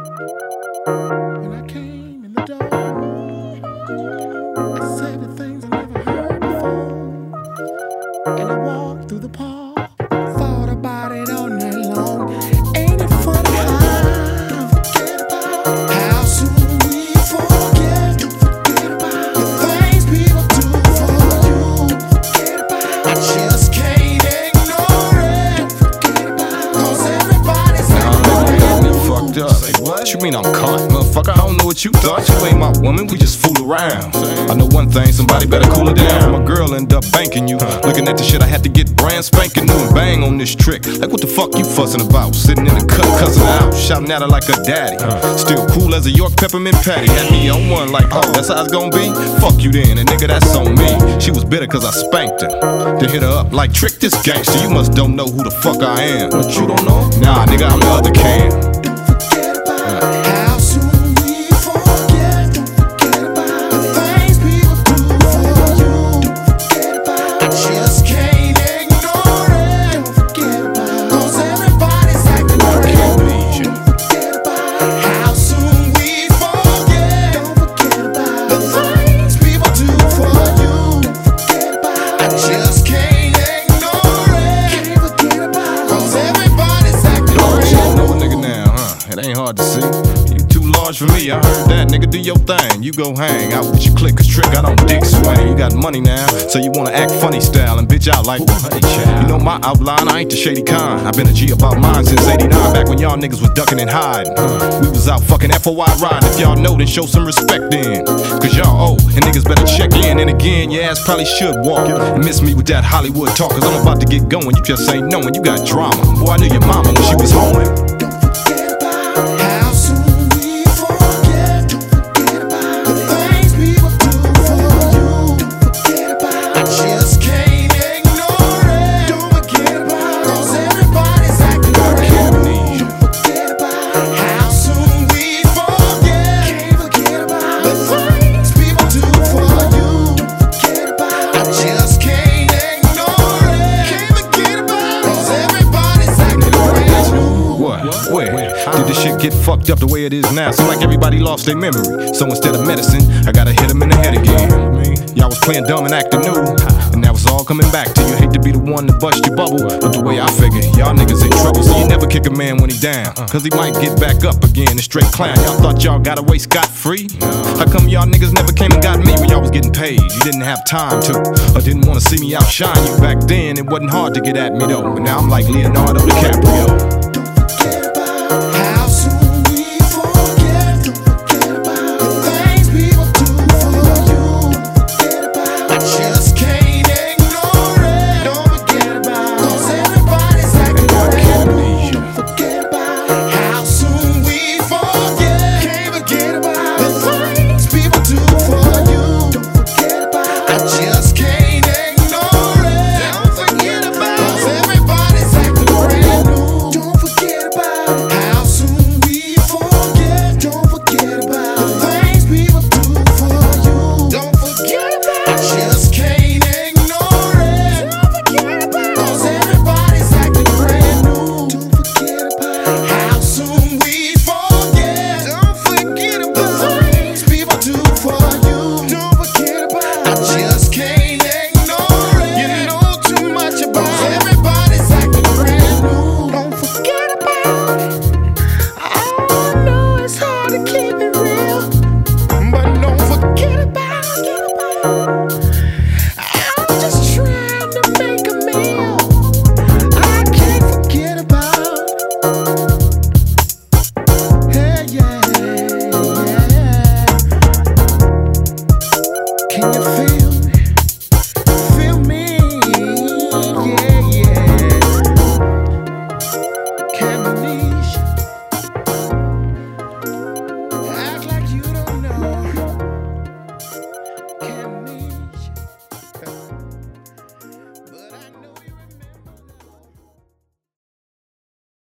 When I came in the door, I said the things I never heard before. And I walked through the park, thought about it all night long. Ain't it funny how soon we forget about the things people do for you. I just can't ignore it. Cause everybody's fucked up. What you mean I'm caught, motherfucker? I don't know what you thought. You ain't my woman, we just fool around. I know one thing, somebody better cool it down. My girl end up banking you. Looking at the shit I had to get brand spanking new and bang on this trick. Like what the fuck you fussing about? Sitting in the cut, cussing out, shouting at her like a daddy. Still cool as a York peppermint patty. Had me on one like, oh, that's how it's gonna be? Fuck you then, and nigga, that's on me. She was bitter cause I spanked her. Then hit her up like, trick this gangster. You must don't know who the fuck I am. But you don't know? Nah, nigga, I'm the other can. how soon we forget. Don't forget about the things people do for you. Don't forget about I just can't ignore it. Don't forget about cause everybody's acting crazy. Don't forget about how soon we forget. Don't forget about the things people do for you. Don't forget about I just can't ignore it. Can't forget about cause everybody's acting crazy. You know a nigga now, huh? It ain't hard to see. You too large for me, I heard that. Nigga, do your thing. You go hang out with your clique, cause trick, I don't dick swing. You got money now, so you wanna act funny style and bitch out like, you know my outline, I ain't the shady kind. I've been a G about mine since 89, back when y'all niggas was ducking and hiding. We was out fucking FOI riding. If y'all know, then show some respect then. Cause y'all owe, and niggas better check in. And again, your ass probably should walk. Miss me with that Hollywood talk, cause I'm about to get going. You just ain't knowing, you got drama. Boy, I knew your mama when she was home. How soon we forget. Don't forget about the things people do for you. Don't forget about I just can't ignore it. Don't forget about cause everybody's acting crazy. Don't forget about how soon we forget. Can't forget about the things people do for you. Don't forget about I just can't ignore it. Can't forget about cause everybody's acting crazy. What? Where? Did this shit get fucked up the way it is now? Seem like everybody lost their memory. So instead of medicine, I gotta hit them in the head again. Y'all was playing dumb and acting new, and now it's all coming back to you. Hate to be the one to bust your bubble, but the way I figure, y'all niggas in trouble. So you never kick a man when he down, cause he might get back up again. A straight clown. Y'all thought y'all got away scot-free? How come y'all niggas never came and got me when y'all was getting paid? You didn't have time to, or didn't wanna see me outshine you back then. It wasn't hard to get at me though, but now I'm like Leonardo DiCaprio.